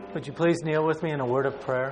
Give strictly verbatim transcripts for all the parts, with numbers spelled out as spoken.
Would you please kneel with me in a word of prayer?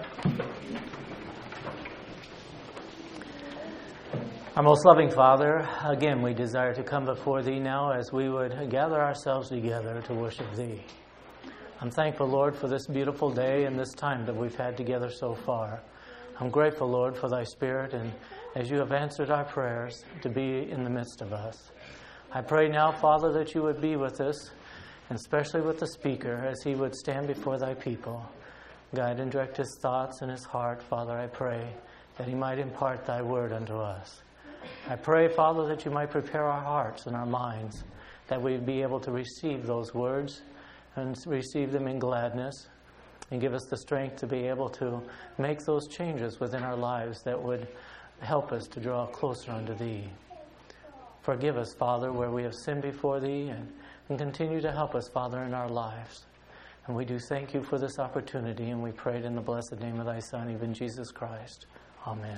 Our most loving Father, again we desire to come before Thee now as we would gather ourselves together to worship Thee. I'm thankful, Lord, for this beautiful day and this time that we've had together so far. I'm grateful, Lord, for Thy Spirit and as You have answered our prayers to be in the midst of us. I pray now, Father, that You would be with us, and especially with the speaker, as he would stand before Thy people. Guide and direct his thoughts and his heart, Father, I pray, that he might impart Thy word unto us. I pray, Father, that You might prepare our hearts and our minds, that we'd be able to receive those words and receive them in gladness, and give us the strength to be able to make those changes within our lives that would help us to draw closer unto Thee. Forgive us, Father, where we have sinned before Thee, and And continue to help us, Father, in our lives. And we do thank You for this opportunity, and we pray it in the blessed name of Thy Son, even Jesus Christ. Amen.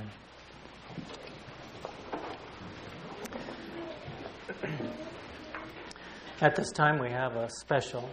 At this time, we have a special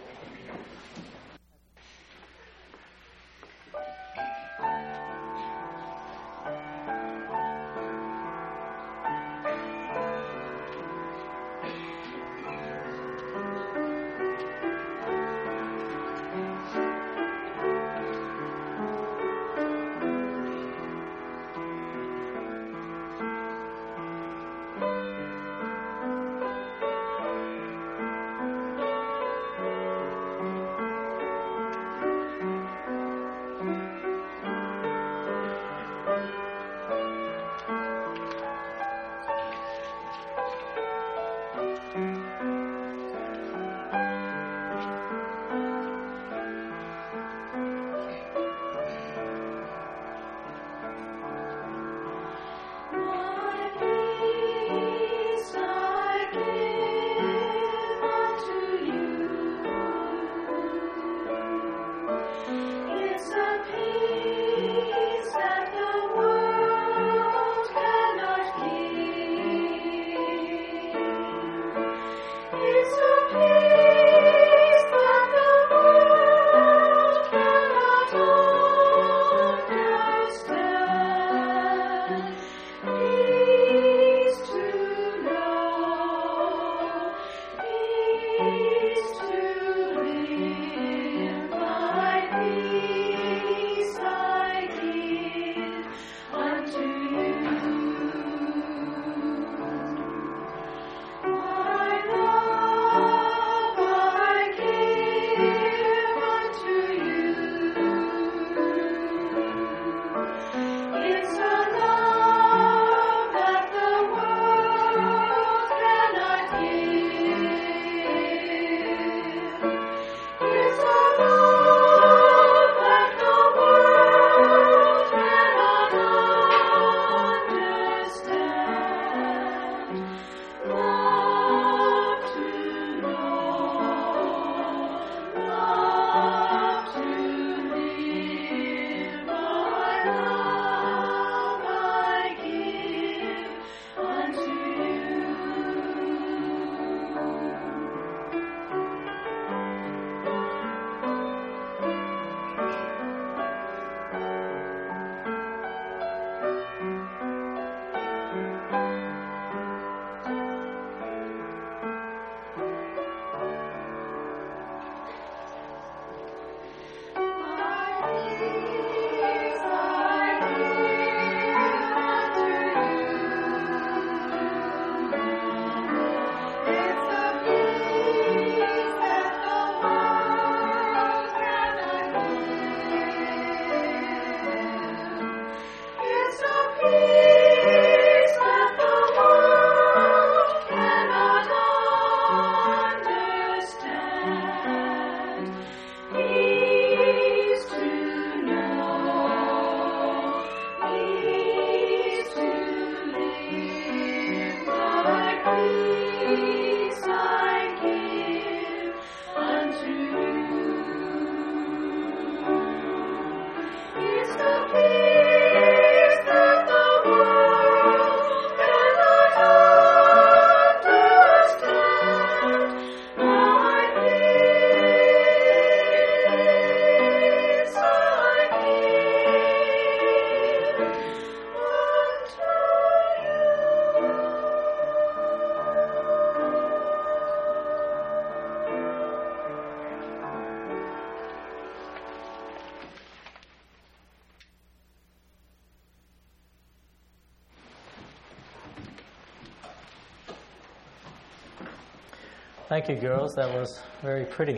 Thank you, girls. That was very pretty.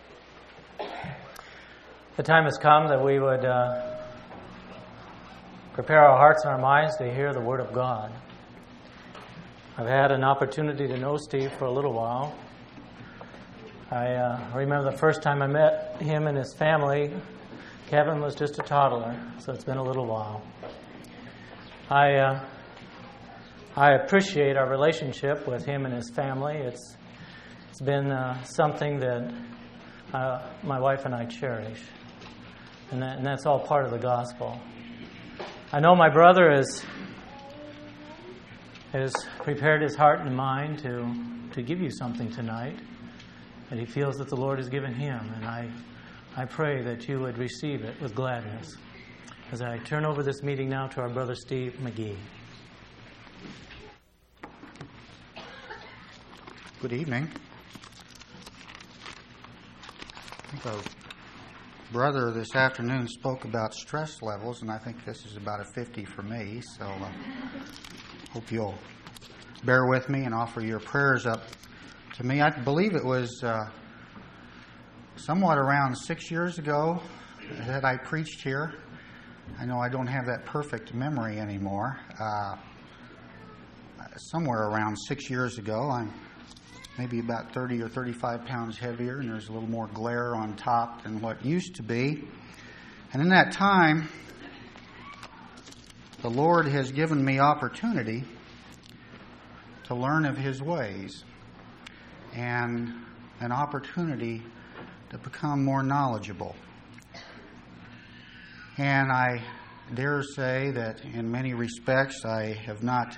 The time has come that we would uh, prepare our hearts and our minds to hear the Word of God. I've had an opportunity to know Steve for a little while. I uh, remember the first time I met him and his family, Kevin was just a toddler, so it's been a little while. I uh, I appreciate our relationship with him and his family. It's it's been uh, something that uh, my wife and I cherish, and, that, and that's all part of the gospel. I know my brother has has prepared his heart and mind to to give you something tonight, and he feels that the Lord has given him, and I I pray that you would receive it with gladness. As I turn over this meeting now to our brother Steve McGee. Good evening. I think our brother this afternoon spoke about stress levels, and I think this is about a fifty for me, so uh, hope you'll bear with me and offer your prayers up to me. I believe it was uh, somewhat around six years ago that I preached here. I know I don't have that perfect memory anymore. Uh, somewhere around six years ago, I'm maybe about thirty or thirty-five pounds heavier, and there's a little more glare on top than what used to be. And in that time, the Lord has given me opportunity to learn of His ways and an opportunity to become more knowledgeable. And I dare say that in many respects I have not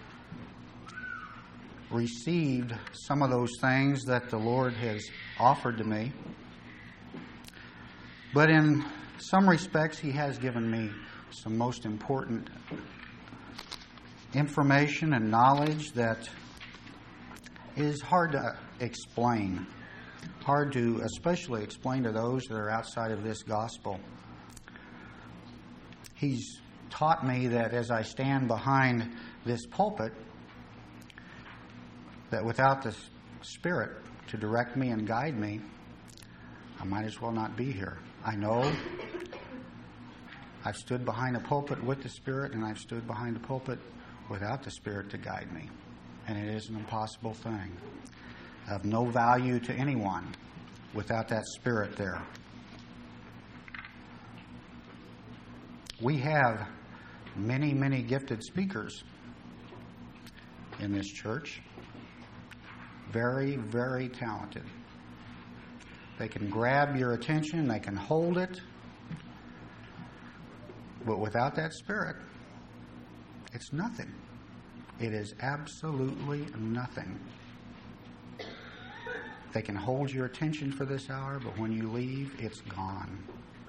received some of those things that the Lord has offered to me. But in some respects, He has given me some most important information and knowledge that is hard to explain. Hard to especially explain to those that are outside of this gospel. He's taught me that as I stand behind this pulpit, that without the Spirit to direct me and guide me, I might as well not be here. I know I've stood behind a pulpit with the Spirit, and I've stood behind a pulpit without the Spirit to guide me. And it is an impossible thing. Of no value to anyone without that Spirit there. We have many, many gifted speakers in this church. Very, very talented. They can grab your attention, they can hold it, but without that Spirit, it's nothing. It is absolutely nothing. They can hold your attention for this hour, but when you leave, it's gone.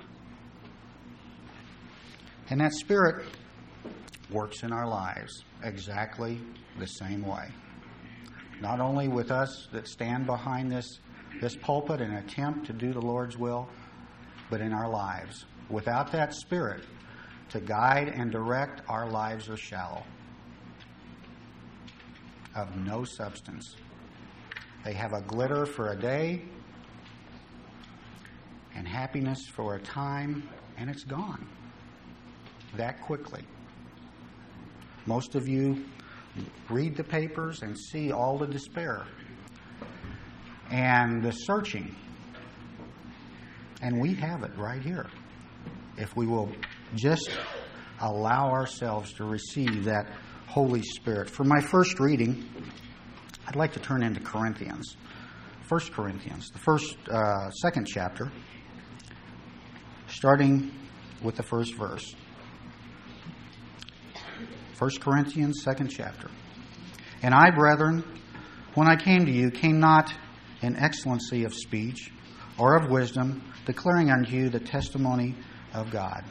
And that Spirit works in our lives exactly the same way. Not only with us that stand behind this, this pulpit and attempt to do the Lord's will, but in our lives. Without that Spirit to guide and direct, our lives are shallow, of no substance. They have a glitter for a day and happiness for a time, and it's gone that quickly. Most of you read the papers and see all the despair and the searching. And we have it right here. If we will just allow ourselves to receive that Holy Spirit. For my first reading, I'd like to turn into Corinthians. First Corinthians, the first, uh, second chapter, starting with the first verse. First Corinthians, second chapter. And I, brethren, when I came to you, came not in excellency of speech or of wisdom, declaring unto you the testimony of God.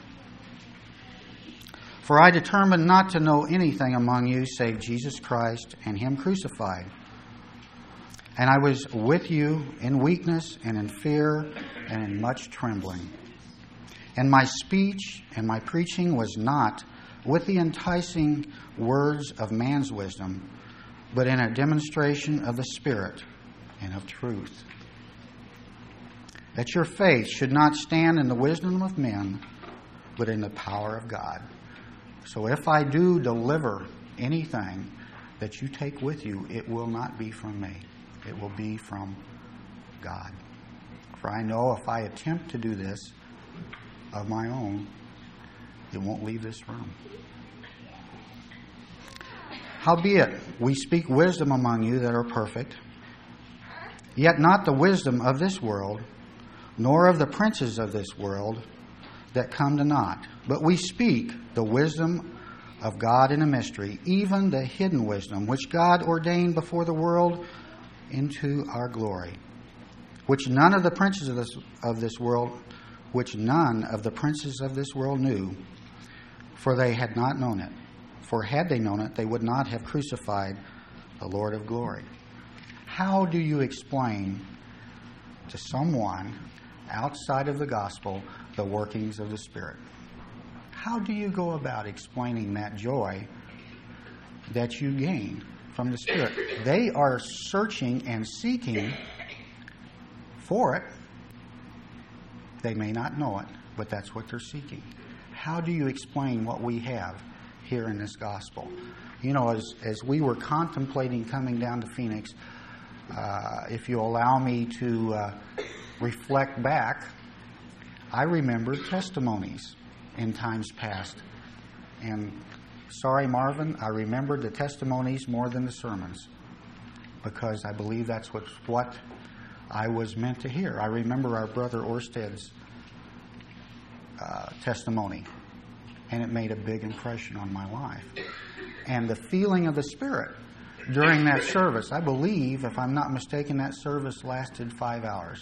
For I determined not to know anything among you save Jesus Christ and Him crucified. And I was with you in weakness and in fear and in much trembling. And my speech and my preaching was not with the enticing words of man's wisdom, but in a demonstration of the Spirit, and of truth. That your faith should not stand in the wisdom of men, but in the power of God. So if I do deliver anything that you take with you, it will not be from me. It will be from God. For I know if I attempt to do this of my own, it won't leave this room. Howbeit, we speak wisdom among you that are perfect, yet not the wisdom of this world, nor of the princes of this world that come to naught. But we speak the wisdom of God in a mystery, even the hidden wisdom, which God ordained before the world into our glory, which none of the princes of this, of this world, which none of the princes of this world knew, for they had not known it. For had they known it, they would not have crucified the Lord of glory. How do you explain to someone outside of the gospel the workings of the Spirit? How do you go about explaining that joy that you gain from the Spirit? They are searching and seeking for it. They may not know it, but that's what they're seeking. How do you explain what we have here in this gospel? You know, as, as we were contemplating coming down to Phoenix, uh, if you allow me to uh, reflect back, I remember testimonies in times past. And sorry, Marvin, I remembered the testimonies more than the sermons, because I believe that's what, what I was meant to hear. I remember our brother Orsted's uh, testimony, and it made a big impression on my life. And the feeling of the Spirit during that service, I believe, if I'm not mistaken, that service lasted five hours.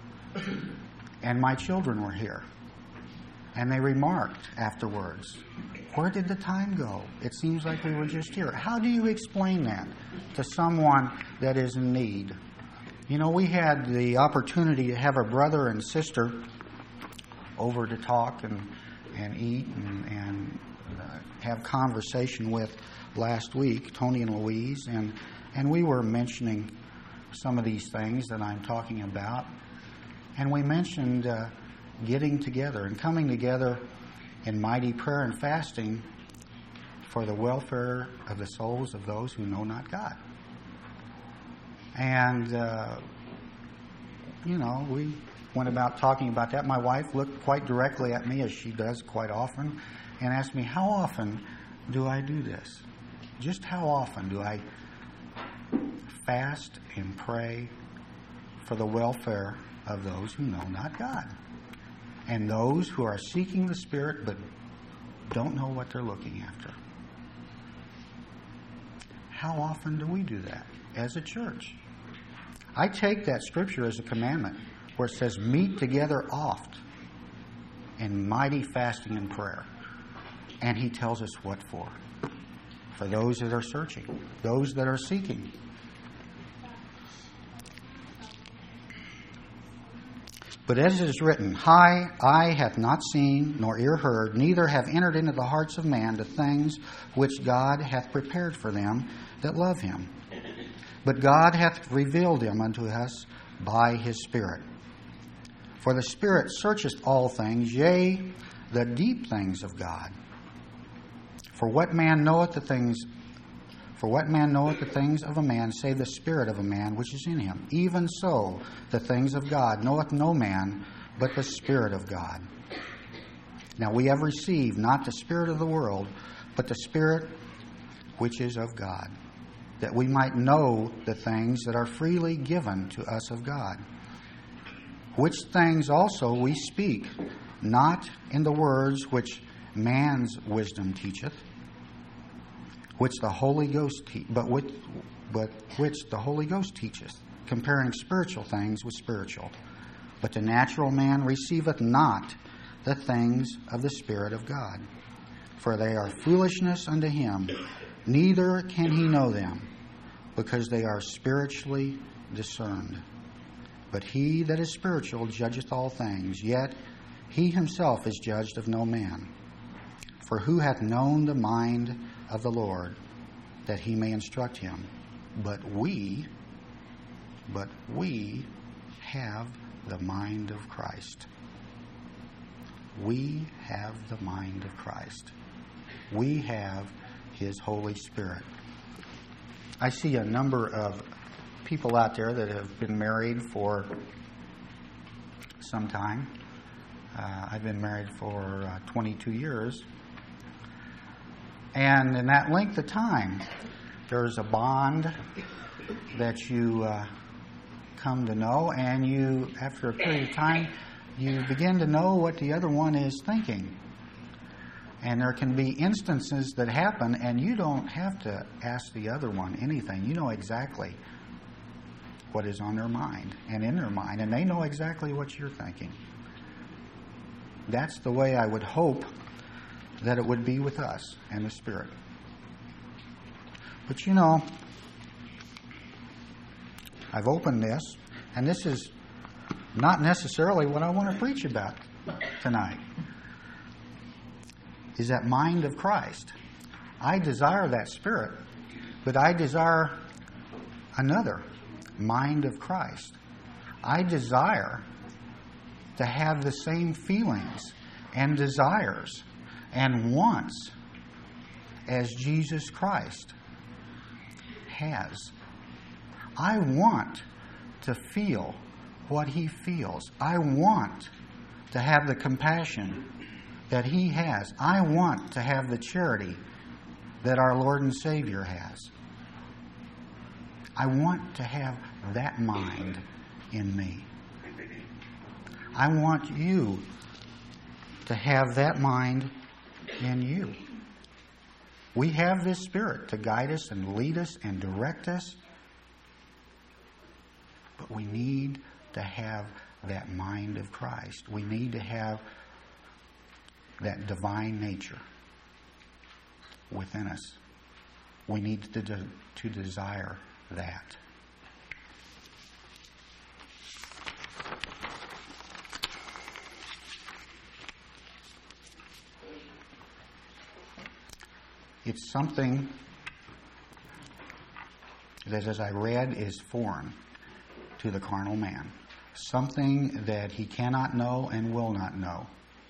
And my children were here. And they remarked afterwards, where did the time go? It seems like we were just here. How do you explain that to someone that is in need? You know, we had the opportunity to have a brother and sister over to talk and, and eat and, and uh, have conversation with last week, Tony and Louise, and, and we were mentioning some of these things that I'm talking about. And we mentioned uh, getting together and coming together in mighty prayer and fasting for the welfare of the souls of those who know not God. And, uh, you know, we went about talking about that. My wife looked quite directly at me, as she does quite often, and asked me, how often do I do this? Just how often do I fast and pray for the welfare of those who know not God, and those who are seeking the Spirit but don't know what they're looking after? How often do we do that as a church? I take that scripture as a commandment where it says, meet together oft in mighty fasting and prayer. And he tells us what for. For those that are searching, those that are seeking. But as it is written, High eye hath not seen, nor ear heard, neither have entered into the hearts of man the things which God hath prepared for them that love him. But God hath revealed them unto us by his Spirit. For the Spirit searcheth all things, yea, the deep things of God. For what man knoweth the things For what man knoweth the things of a man, save the spirit of a man which is in him? Even so, the things of God knoweth no man, but the Spirit of God. Now we have received not the spirit of the world, but the Spirit which is of God, that we might know the things that are freely given to us of God. Which things also we speak, not in the words which man's wisdom teacheth, which the Holy Ghost te- but which, but which the Holy Ghost teacheth, comparing spiritual things with spiritual. But the natural man receiveth not the things of the Spirit of God, for they are foolishness unto him, neither can he know them, because they are spiritually discerned. But he that is spiritual judgeth all things, yet he himself is judged of no man. For who hath known the mind of the Lord, that he may instruct him? But we but we have the mind of Christ. We have the mind of Christ. We have His Holy Spirit. I see a number of people out there that have been married for some time. Uh, I've been married for uh, twenty-two years. And in that length of time, there's a bond that you uh, come to know, and you, after a period of time, you begin to know what the other one is thinking. And there can be instances that happen, and you don't have to ask the other one anything. You know exactly what is on their mind and in their mind, and they know exactly what you're thinking. That's the way I would hope that it would be with us and the Spirit. But you know, I've opened this, and this is not necessarily what I want to preach about tonight, is that mind of Christ. I desire that Spirit, but I desire another mind of Christ. I desire to have the same feelings and desires and wants as Jesus Christ has. I want to feel what He feels. I want to have the compassion that He has. I want to have the charity that our Lord and Savior has. I want to have that mind in me. I want you to have that mind in you. We have this Spirit to guide us and lead us and direct us, but we need to have that mind of Christ. We need to have that divine nature within us. We need to, de- to desire that. It's something that, as I read, is foreign to the carnal man. Something that he cannot know and will not know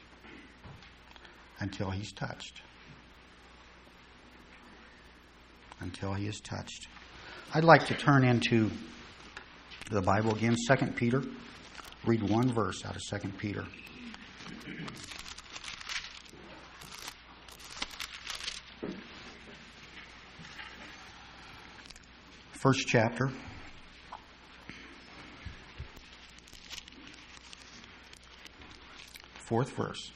until he's touched. Until he is touched. I'd like to turn into the Bible again, Second Peter. Read one verse out of Second Peter. First chapter. Fourth verse.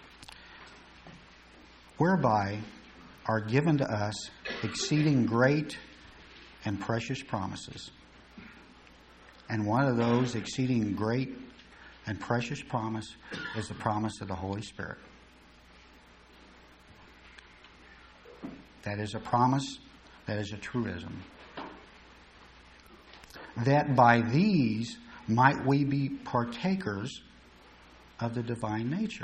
Whereby are given to us exceeding great and precious promises. And one of those exceeding great and precious promise is the promise of the Holy Spirit. That is a promise, that is a truism. That by these might we be partakers of the divine nature.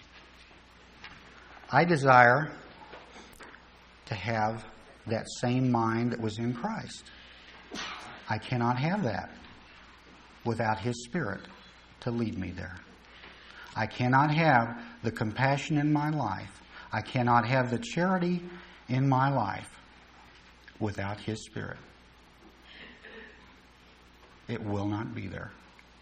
I desire to have that same mind that was in Christ. I cannot have that without His Spirit to lead me there. I cannot have the compassion in my life. I cannot have the charity in my life without His Spirit. It will not be there.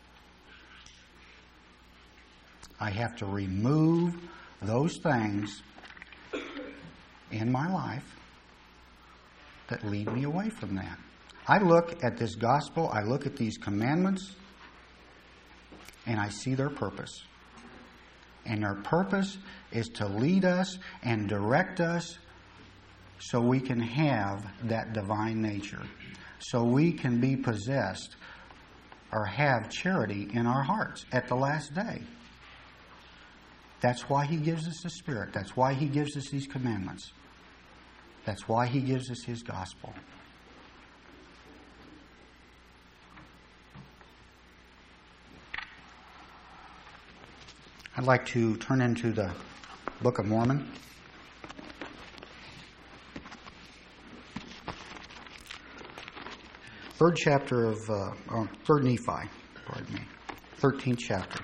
I have to remove those things in my life that lead me away from that. I look at this gospel, I look at these commandments, and I see their purpose. And their purpose is to lead us and direct us so we can have that divine nature. So we can be possessed or have charity in our hearts at the last day. That's why He gives us the Spirit. That's why He gives us these commandments. That's why He gives us His gospel. I'd like to turn into the Book of Mormon. third chapter of, uh, or third Nephi, pardon me, thirteenth chapter.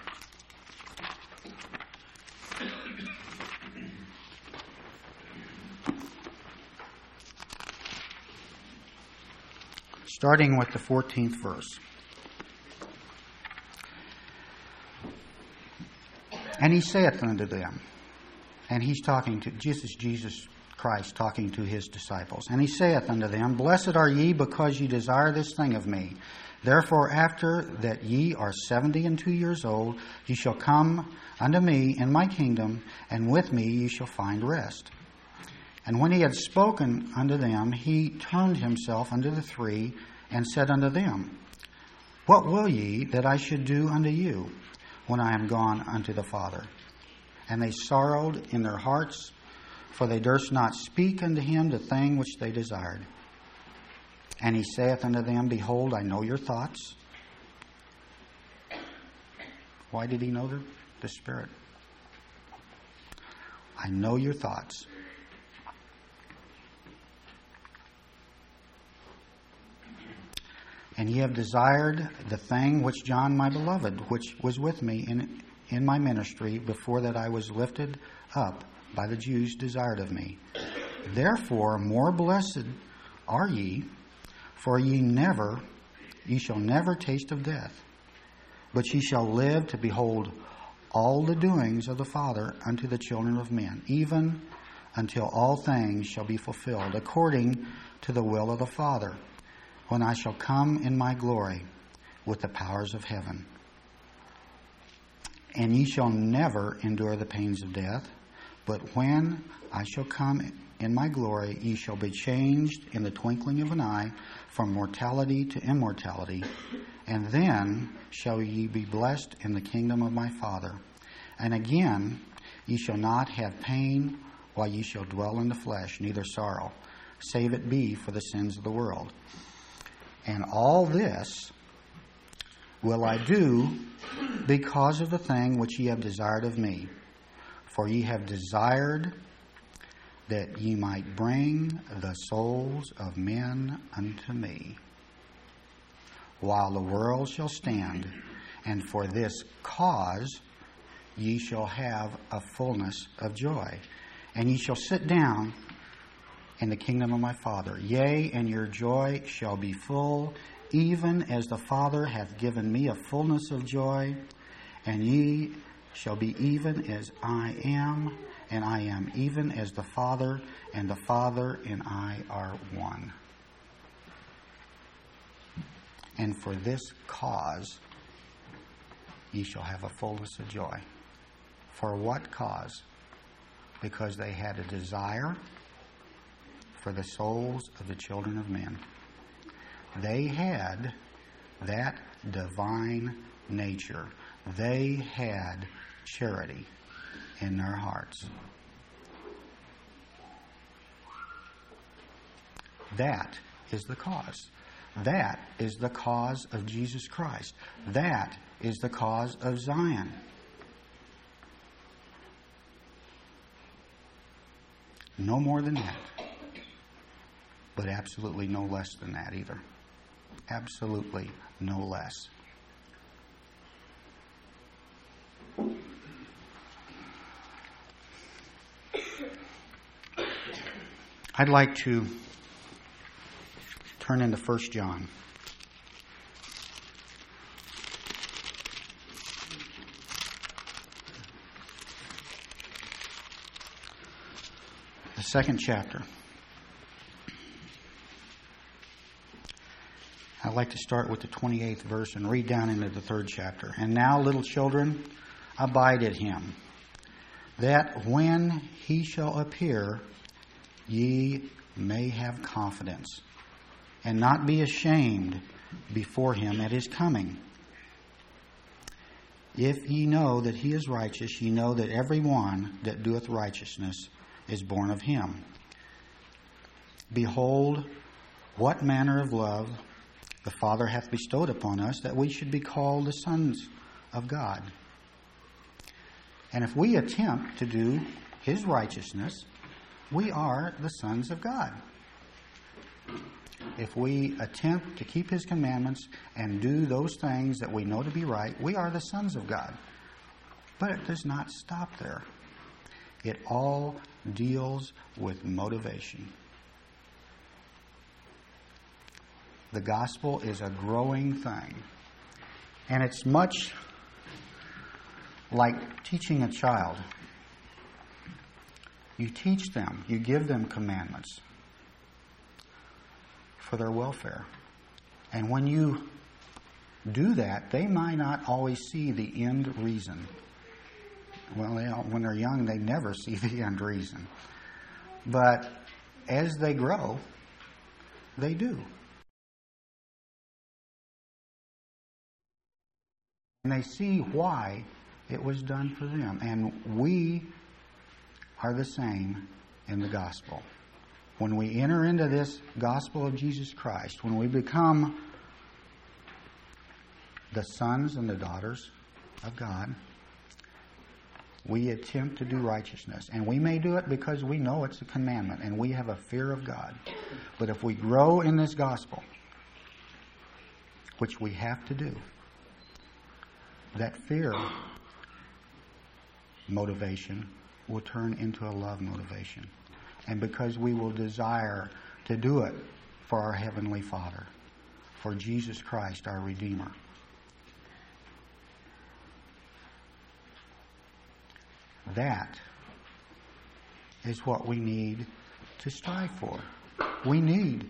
Starting with the fourteenth verse. And he saith unto them, and he's talking to, this is Jesus Christ talking to his disciples. And he saith unto them, Blessed are ye, because ye desire this thing of me. Therefore, after that ye are seventy and two years old, ye shall come unto me in my kingdom, and with me ye shall find rest. And when he had spoken unto them, he turned himself unto the three, and said unto them, What will ye that I should do unto you when I am gone unto the Father? And they sorrowed in their hearts, for they durst not speak unto him the thing which they desired. And he saith unto them, Behold, I know your thoughts. Why did he know the, the Spirit? I know your thoughts. And ye have desired the thing which John my beloved, which was with me in, in my ministry, before that I was lifted up by the Jews, desired of me. Therefore more blessed are ye, for ye never, ye shall never taste of death, but ye shall live to behold all the doings of the Father unto the children of men, even until all things shall be fulfilled, according to the will of the Father, when I shall come in my glory with the powers of heaven. And ye shall never endure the pains of death, but when I shall come in my glory, ye shall be changed in the twinkling of an eye from mortality to immortality, and then shall ye be blessed in the kingdom of my Father. And again, ye shall not have pain while ye shall dwell in the flesh, neither sorrow, save it be for the sins of the world. And all this will I do because of the thing which ye have desired of me. For ye have desired that ye might bring the souls of men unto me, while the world shall stand, and for this cause ye shall have a fullness of joy. And ye shall sit down in the kingdom of my Father. Yea, and your joy shall be full, even as the Father hath given me a fullness of joy, and ye shall be even as I am, and I am even as the Father, and the Father and I are one. And for this cause ye shall have a fullness of joy. For what cause? Because they had a desire for the souls of the children of men. They had that divine nature. They had charity in their hearts. That is the cause. That is the cause of Jesus Christ. That is the cause of Zion. No more than that. But absolutely no less than that either. Absolutely no less. I'd like to turn into First John. The second chapter. I'd like to start with the twenty-eighth verse and read down into the third chapter. And now, little children, abide in him, that when he shall appear, ye may have confidence, and not be ashamed before him at his coming. If ye know that he is righteous, ye know that every one that doeth righteousness is born of him. Behold, what manner of love the Father hath bestowed upon us, that we should be called the sons of God. And if we attempt to do his righteousness, we are the sons of God. if we attempt to keep His commandments and do those things that we know to be right, we are the sons of God. But it does not stop there. It all deals with motivation. The gospel is a growing thing. And it's much like teaching a child. You teach them, you give them commandments for their welfare. And when you do that, they might not always see the end reason. Well, they don't, when they're young, they never see the end reason. But as they grow, they do. And they see why it was done for them. And we are the same in the gospel. When we enter into this gospel of Jesus Christ, when we become the sons and the daughters of God, we attempt to do righteousness. And we may do it because we know it's a commandment and we have a fear of God. But if we grow in this gospel, which we have to do, that fear motivation will turn into a love motivation. And because we will desire to do it for our Heavenly Father, for Jesus Christ, our Redeemer. That is what we need to strive for. We need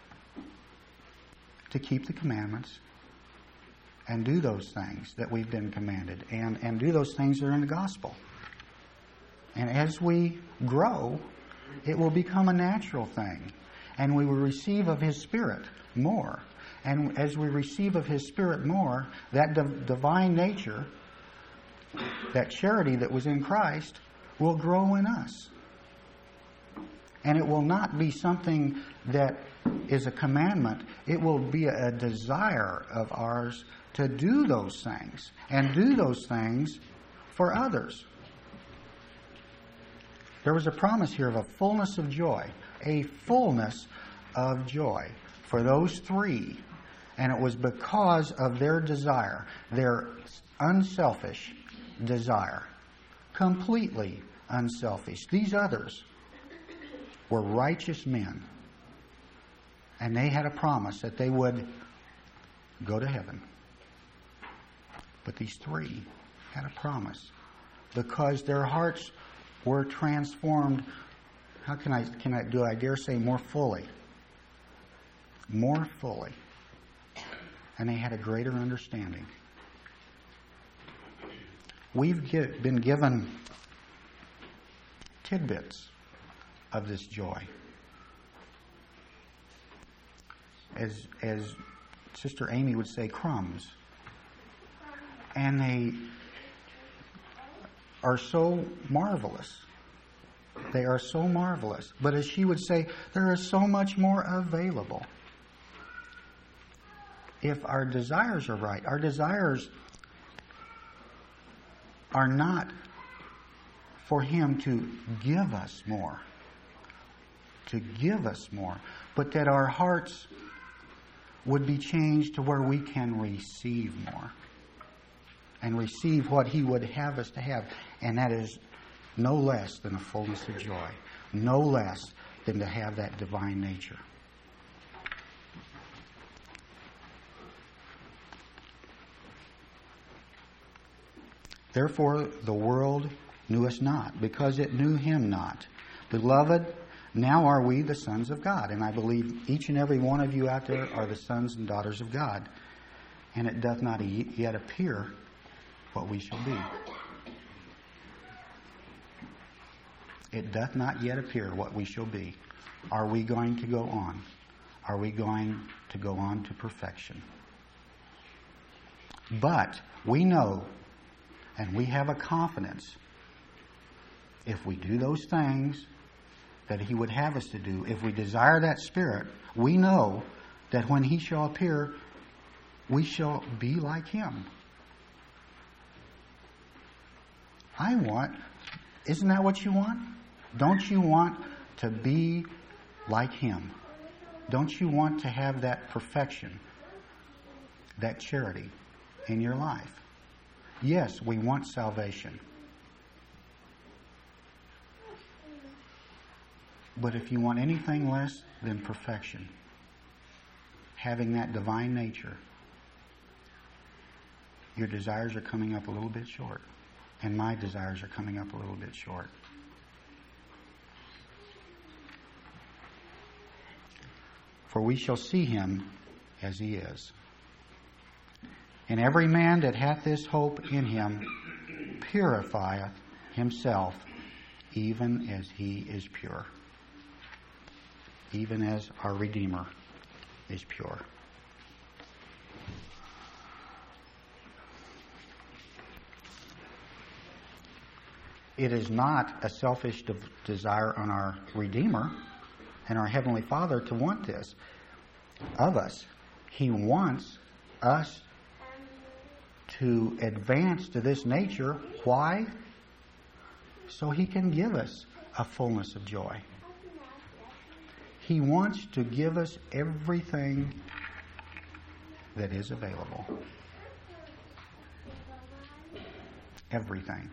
to keep the commandments and do those things that we've been commanded, and, and do those things that are in the gospel. And as we grow, it will become a natural thing, and we will receive of His Spirit more. And as we receive of His Spirit more, that div- divine nature, that charity that was in Christ, will grow in us. And it will not be something that is a commandment. It will be a desire of ours to do those things, and do those things for others. There was a promise here of a fullness of joy, a fullness of joy for those three. And it was because of their desire, their unselfish desire, completely unselfish. These others were righteous men, and they had a promise that they would go to heaven. But these three had a promise because their hearts were transformed. How can I, can I, do I dare say more fully? More fully. And they had a greater understanding. We've get, been given tidbits of this joy. As, as Sister Amy would say, crumbs. And they are so marvelous. They are so marvelous. But as she would say, there is so much more available. If our desires are right, our desires are not for Him to give us more, to give us more, but that our hearts would be changed to where we can receive more. And receive what He would have us to have. And that is no less than a fullness of joy. No less than to have that divine nature. Therefore the world knew us not, because it knew Him not. Beloved, now are we the sons of God. And I believe each and every one of you out there are the sons and daughters of God. And it doth not yet appear what we shall be. It doth not yet appear what we shall be. Are we going to go on? Are we going to go on to perfection? But we know, and we have a confidence, if we do those things that He would have us to do, if we desire that Spirit, we know that when He shall appear, we shall be like Him. I want, isn't that what you want? Don't you want to be like Him? Don't you want to have that perfection, that charity in your life? Yes, we want salvation. But if you want anything less than perfection, having that divine nature, your desires are coming up a little bit short. And my desires are coming up a little bit short. For we shall see him as he is. And every man that hath this hope in him purifieth himself, even as he is pure. Even as our Redeemer is pure. It is not a selfish de- desire on our Redeemer and our Heavenly Father to want this of us. He wants us to advance to this nature. Why? So He can give us a fullness of joy. He wants to give us everything that is available. Everything.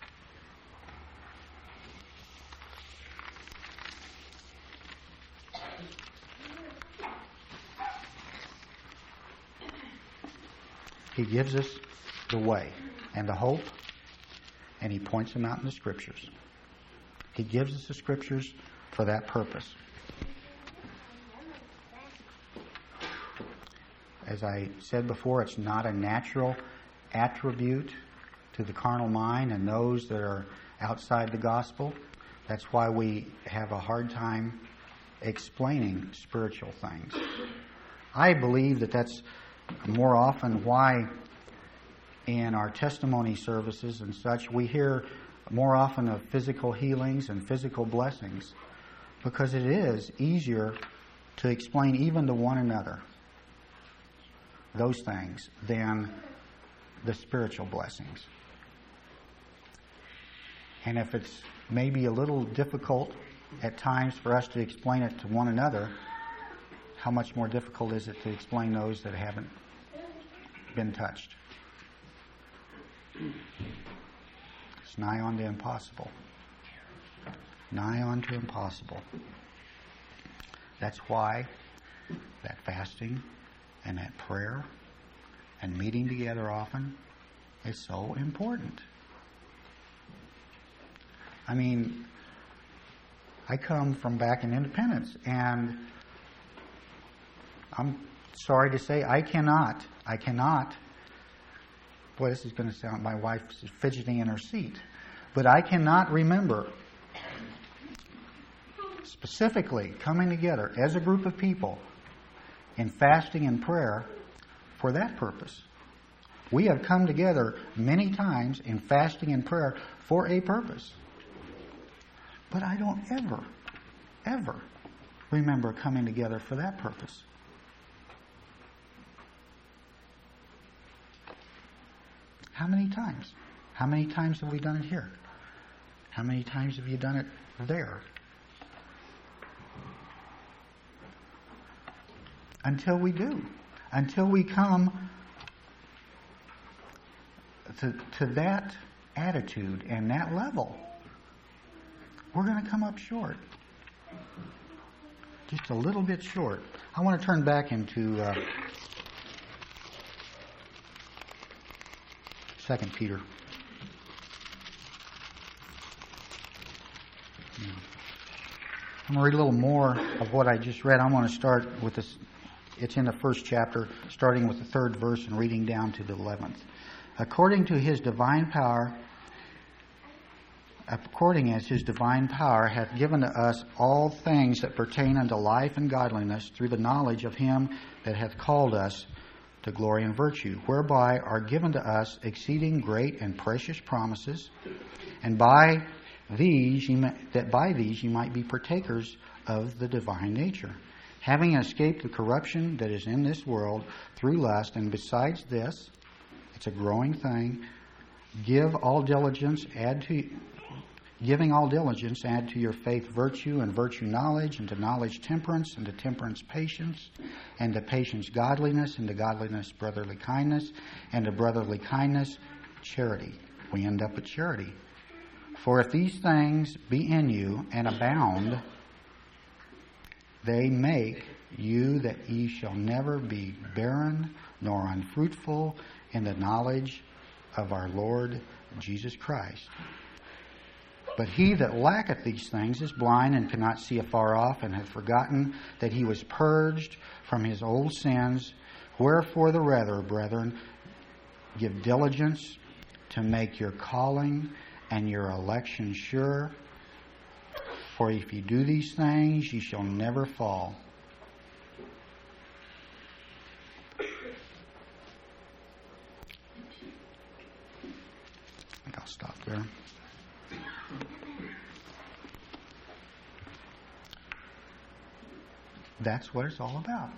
He gives us the way and the hope, and He points them out in the Scriptures. He gives us the Scriptures for that purpose. As I said before, it's not a natural attribute to the carnal mind and those that are outside the gospel. That's why we have a hard time explaining spiritual things. I believe that that's more often why in our testimony services and such we hear more often of physical healings and physical blessings, because it is easier to explain even to one another those things than the spiritual blessings. And if it's maybe a little difficult at times for us to explain it to one another, how much more difficult is it to explain those that haven't been touched? It's nigh on to impossible. Nigh on to impossible. That's why that fasting and that prayer and meeting together often is so important. I mean, I come from back in Independence, and I'm sorry to say I cannot, I cannot, boy, this is going to sound, my wife's fidgeting in her seat, but I cannot remember specifically coming together as a group of people in fasting and prayer for that purpose. We have come together many times in fasting and prayer for a purpose. But I don't ever, ever remember coming together for that purpose. How many times? How many times have we done it here? How many times have you done it there? Until we do. Until we come to, to that attitude and that level, we're going to come up short. Just a little bit short. I want to turn back into uh, Second Peter. I'm going to read a little more of what I just read. I want to start with this. It's in the first chapter, starting with the third verse and reading down to the eleventh. According to His divine power, according as His divine power hath given to us all things that pertain unto life and godliness, through the knowledge of Him that hath called us to glory and virtue, whereby are given to us exceeding great and precious promises, and by these ye may, that by these ye might be partakers of the divine nature, having escaped the corruption that is in this world through lust. And besides this, it's a growing thing, give all diligence, add to Giving all diligence, add to your faith virtue, and virtue knowledge, and to knowledge temperance, and to temperance patience, and to patience godliness, and to godliness brotherly kindness, and to brotherly kindness charity. We end up with charity. For if these things be in you and abound, they make you that ye shall never be barren nor unfruitful in the knowledge of our Lord Jesus Christ. But he that lacketh these things is blind and cannot see afar off, and hath forgotten that he was purged from his old sins. Wherefore the rather, brethren, give diligence to make your calling and your election sure. For if you do these things, ye shall never fall. I think I'll stop there. That's what it's all about.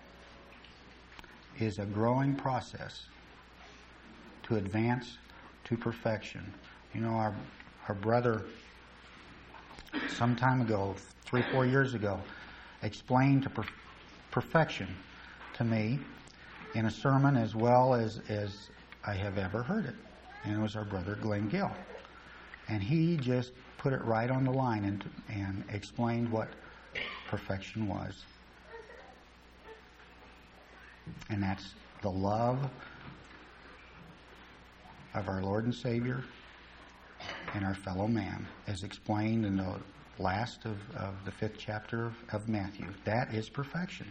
Is a growing process to advance to perfection. You know, our our brother some time ago, three, four years ago, explained to per- perfection to me in a sermon as well as, as I have ever heard it. And it was our brother Glenn Gill. And he just put it right on the line and, and explained what perfection was. And that's the love of our Lord and Savior and our fellow man, as explained in the last of, of the fifth chapter of, of Matthew. That is perfection.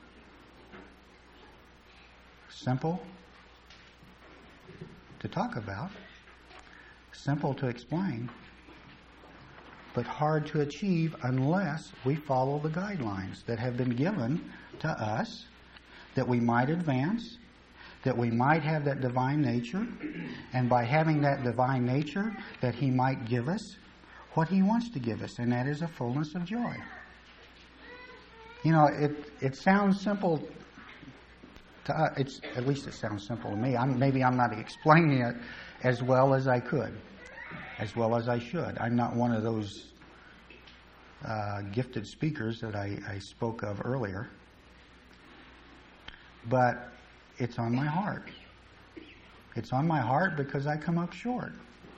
Simple to talk about, simple to explain, but hard to achieve unless we follow the guidelines that have been given to us, that we might advance, that we might have that divine nature, and by having that divine nature, that He might give us what He wants to give us, and that is a fullness of joy. You know, it it sounds simple to us. It's, at least it sounds simple to me. I'm, maybe I'm not explaining it as well as I could, as well as I should. I'm not one of those uh, gifted speakers that I, I spoke of earlier. But it's on my heart. It's on my heart because I come up short.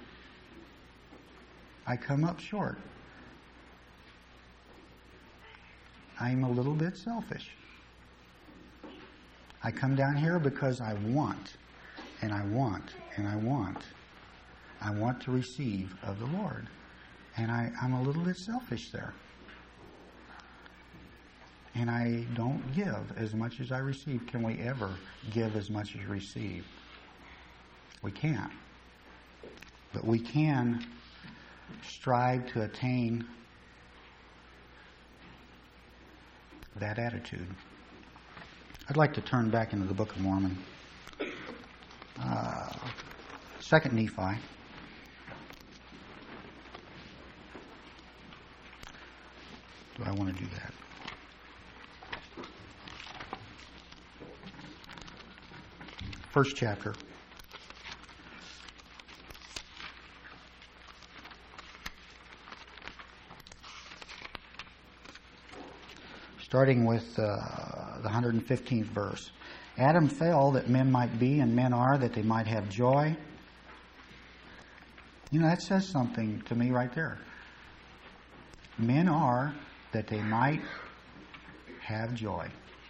I come up short. I'm a little bit selfish. I come down here because I want, and I want, and I want. I want to receive of the Lord. And I, I'm a little bit selfish there. And I don't give as much as I receive. Can we ever give as much as receive? We can't. But we can strive to attain that attitude. I'd like to turn back into the Book of Mormon. Uh, Second Nephi. Do I want to do that? First chapter. Starting with uh, the one hundred fifteenth verse. Adam fell that men might be, and men are that they might have joy. You know, that says something to me right there. Men are that they might have joy.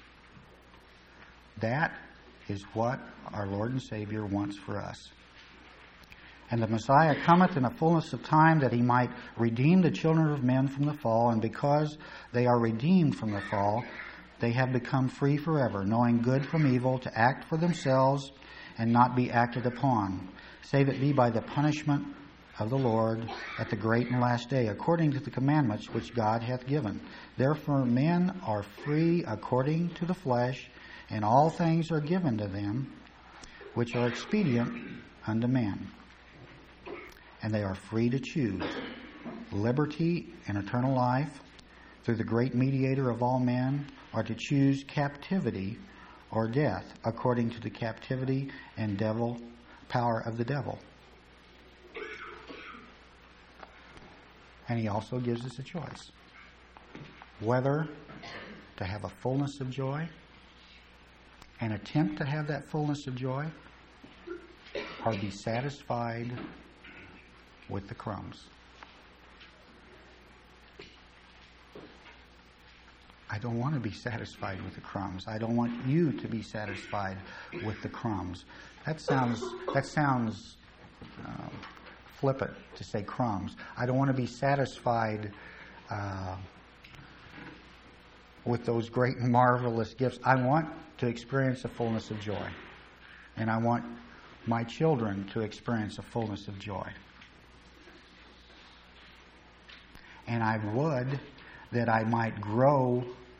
That is what our Lord and Savior wants for us. And the Messiah cometh in the fullness of time, that He might redeem the children of men from the fall. And because they are redeemed from the fall, they have become free forever, knowing good from evil, to act for themselves and not be acted upon, save it be by the punishment of the Lord at the great and last day, according to the commandments which God hath given. Therefore men are free according to the flesh, and all things are given to them which are expedient unto men. And they are free to choose liberty and eternal life through the great mediator of all men, or to choose captivity or death according to the captivity and devil power of the devil. And He also gives us a choice. Whether to have a fullness of joy and attempt to have that fullness of joy, or be satisfied with the crumbs. I don't want to be satisfied with the crumbs. I don't want you to be satisfied with the crumbs. That sounds that sounds uh, flippant to say crumbs. I don't want to be satisfied uh, with those great and marvelous gifts. I want to experience a fullness of joy. And I want my children to experience a fullness of joy. And I would that I might grow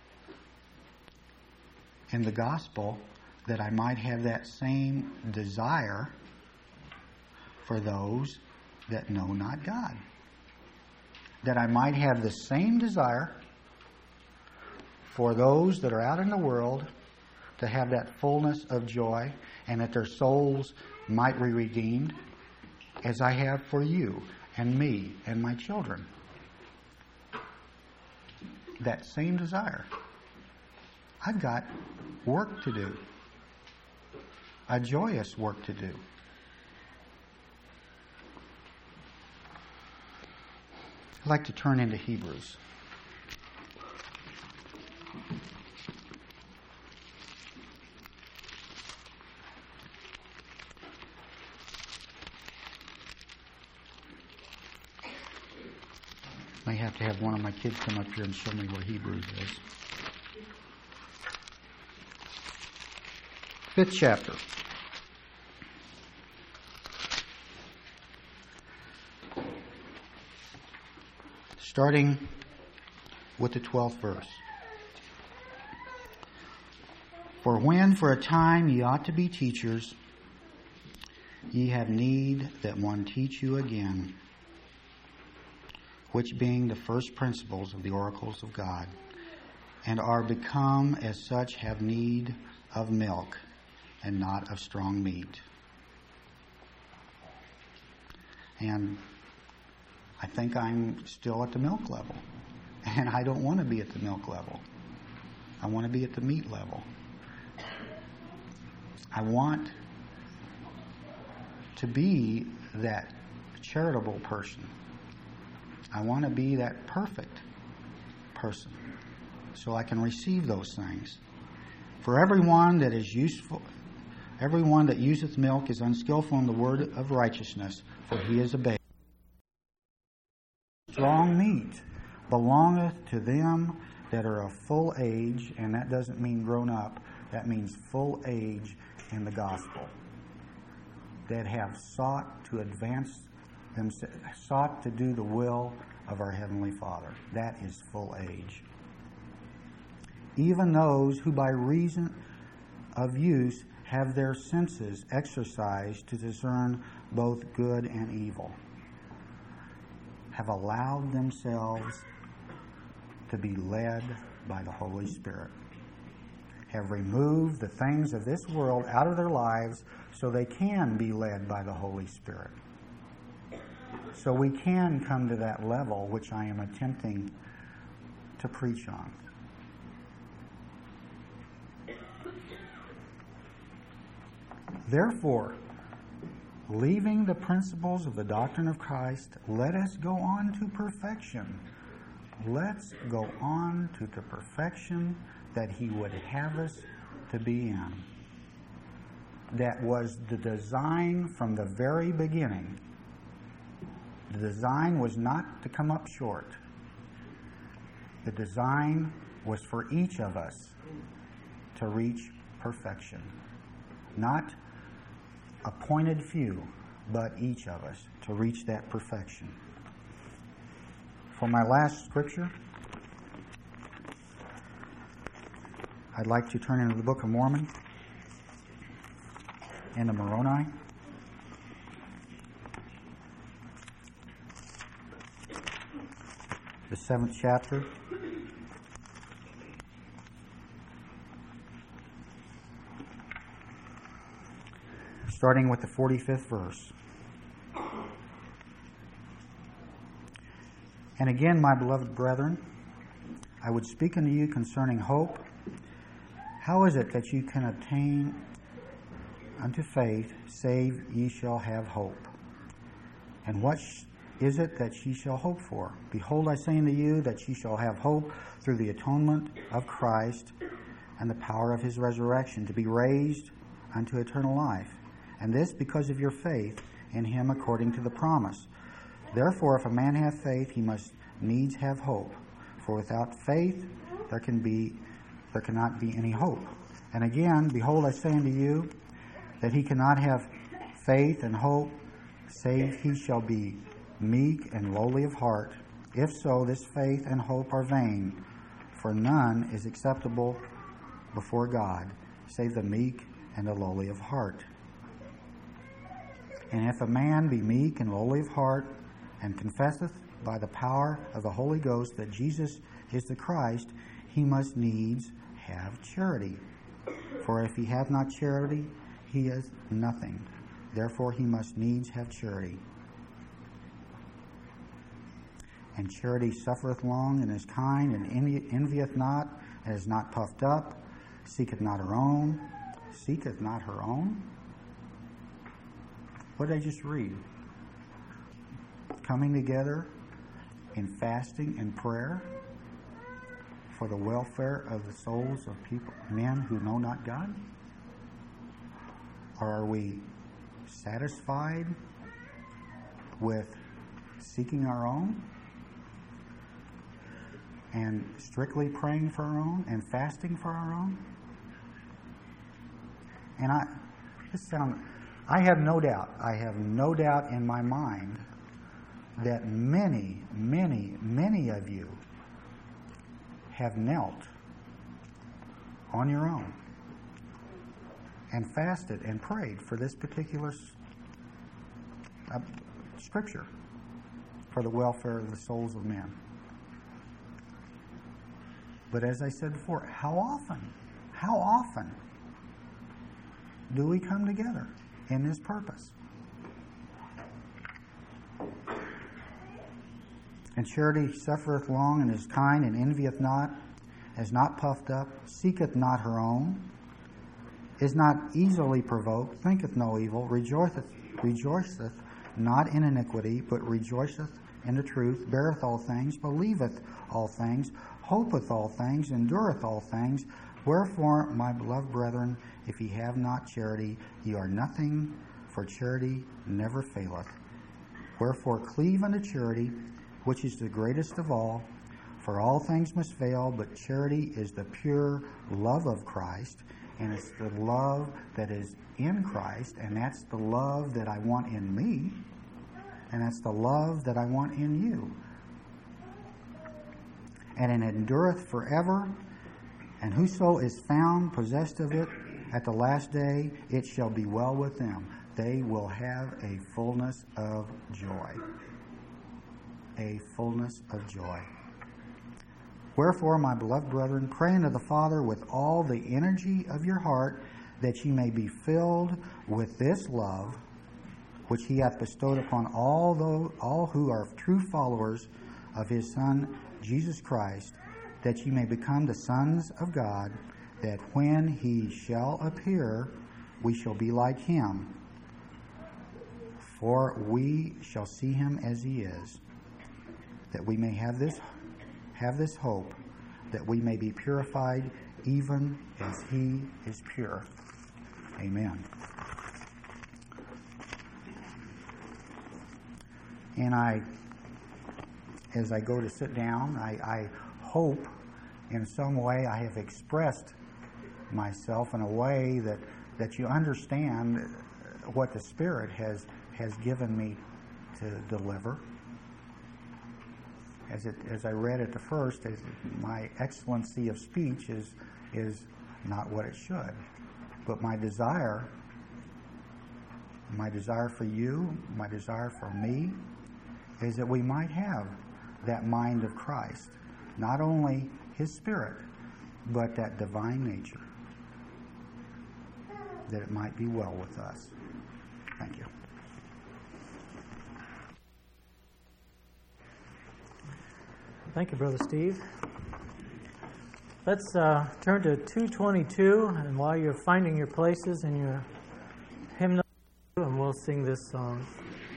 in the gospel, that I might have that same desire for those that know not God. That I might have the same desire for those that are out in the world to have that fullness of joy, and that their souls might be redeemed, as I have for you and me and my children. That same desire. I've got work to do. A joyous work to do. I'd like to turn into Hebrews. May have to have one of my kids come up here and show me where Hebrews is. Fifth chapter. Starting with the twelfth verse. For when for a time ye ought to be teachers, ye have need that one teach you again, which being the first principles of the oracles of God, and are become as such have need of milk, and not of strong meat. And I think I'm still at the milk level. And I don't want to be at the milk level. I want to be at the meat level. I want to be that charitable person. I want to be that perfect person so I can receive those things. For everyone that is useful, everyone that useth milk is unskillful in the word of righteousness, for he is a babe. Strong meat belongeth to them that are of full age, and that doesn't mean grown up, that means full age in the gospel, that have sought to advance themselves, sought to do the will of our Heavenly Father. That is full age. Even those who by reason of use have their senses exercised to discern both good and evil, have allowed themselves to be led by the Holy Spirit, have removed the things of this world out of their lives so they can be led by the Holy Spirit. So we can come to that level which I am attempting to preach on. Therefore, leaving the principles of the doctrine of Christ, let us go on to perfection. Let's go on to the perfection that He would have us to be in. That was the design from the very beginning. The design was not to come up short. The design was for each of us to reach perfection. Not appointed few, but each of us to reach that perfection. For my last scripture, I'd like to turn into the Book of Mormon, into Moroni. The seventh chapter. Starting with the forty-fifth verse. And again, my beloved brethren, I would speak unto you concerning hope. How is it that you can attain unto faith, save ye shall have hope? And what is it that ye shall hope for? Behold, I say unto you that ye shall have hope through the atonement of Christ and the power of his resurrection, to be raised unto eternal life. And this because of your faith in him according to the promise. Therefore, if a man have faith, he must needs have hope. For without faith there can be there cannot be any hope. And again, behold, I say unto you that he cannot have faith and hope, save he shall be meek and lowly of heart. If so, this faith and hope are vain, for none is acceptable before God, save the meek and the lowly of heart. And if a man be meek and lowly of heart, and confesseth by the power of the Holy Ghost that Jesus is the Christ, he must needs have charity. For if he have not charity, he is nothing. Therefore he must needs have charity. And charity suffereth long, and is kind, and envieth not, and is not puffed up, seeketh not her own, seeketh not her own. What did I just read? Coming together in fasting and prayer for the welfare of the souls of people, men who know not God? Or are we satisfied with seeking our own and strictly praying for our own and fasting for our own? And I, this sound, I have no doubt, I have no doubt in my mind that many, many, many of you have knelt on your own and fasted and prayed for this particular uh, scripture for the welfare of the souls of men. But as I said before, how often, how often do we come together in this purpose? And charity suffereth long, and is kind, and envieth not, is not puffed up, seeketh not her own, is not easily provoked, thinketh no evil, rejoiceth, rejoiceth not in iniquity, but rejoiceth in the truth, beareth all things, believeth all things, hopeth all things, endureth all things. Wherefore, my beloved brethren, if ye have not charity, ye are nothing, for charity never faileth. Wherefore, cleave unto charity, which is the greatest of all. For all things must fail, but charity is the pure love of Christ, and it's the love that is in Christ, and that's the love that I want in me, and that's the love that I want in you. And it endureth forever, and whoso is found possessed of it at the last day, it shall be well with them. They will have a fullness of joy. A fullness of joy. Wherefore, my beloved brethren, pray unto the Father with all the energy of your heart, that ye may be filled with this love, which he hath bestowed upon all those, all who are true followers of his Son, Jesus Christ, that ye may become the sons of God, that when he shall appear, we shall be like him, for we shall see him as he is. That we may have this have this hope, that we may be purified even as he is pure. Amen. And I, as I go to sit down, I, I hope in some way I have expressed myself in a way that, that you understand what the Spirit has, has given me to deliver. As it, as I read at the first, as my excellency of speech is is not what it should. But my desire, my desire for you, my desire for me, is that we might have that mind of Christ. Not only his Spirit, but that divine nature. That it might be well with us. Thank you. Thank you, Brother Steve. Let's uh, turn to two twenty-two, and while you're finding your places in your hymnal, and we'll sing this song.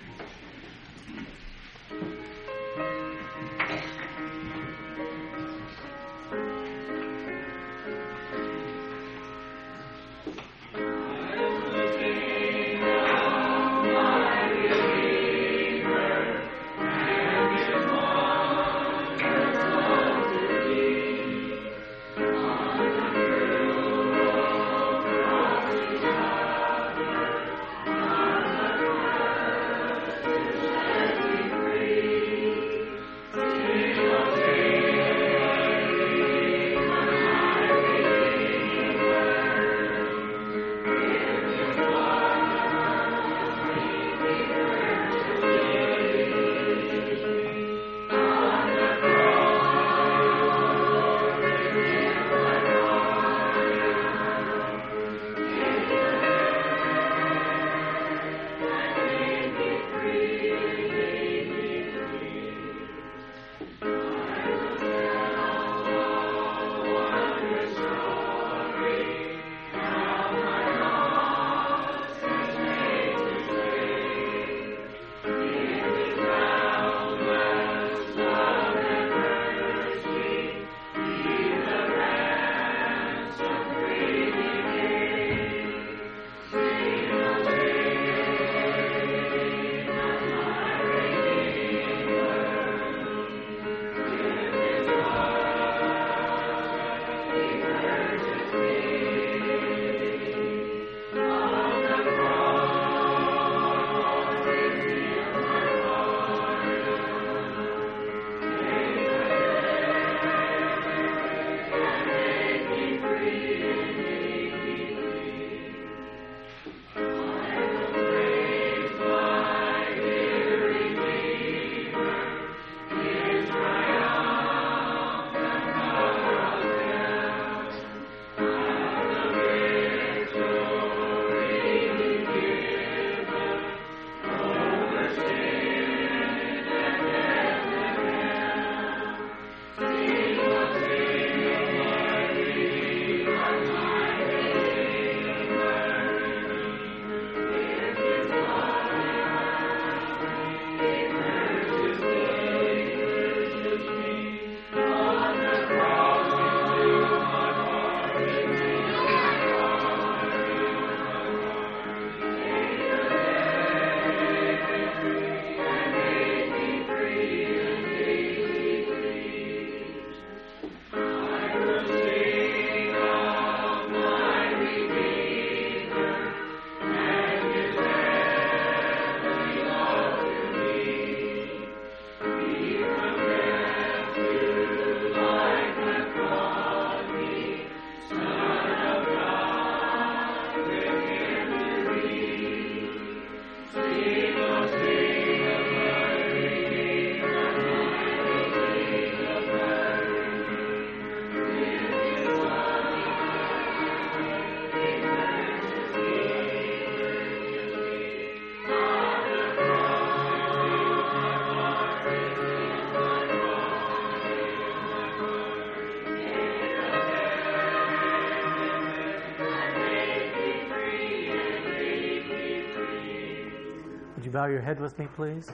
Would you bow your head with me, please?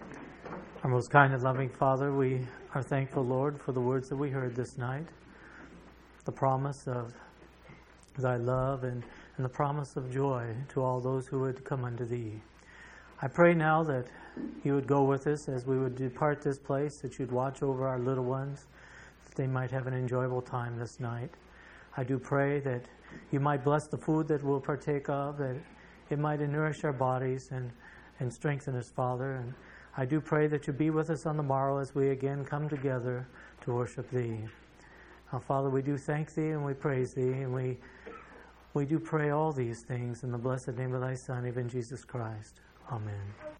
Our most kind and loving Father, we are thankful, Lord, for the words that we heard this night, the promise of thy love and, and the promise of joy to all those who would come unto thee. I pray now that you would go with us as we would depart this place, that you'd watch over our little ones, that they might have an enjoyable time this night. I do pray that you might bless the food that we'll partake of, that it might nourish our bodies and and strengthen us, Father. And I do pray that you be with us on the morrow as we again come together to worship thee. Now, Father, we do thank thee and we praise thee, and we we do pray all these things in the blessed name of thy Son, even Jesus Christ. Amen.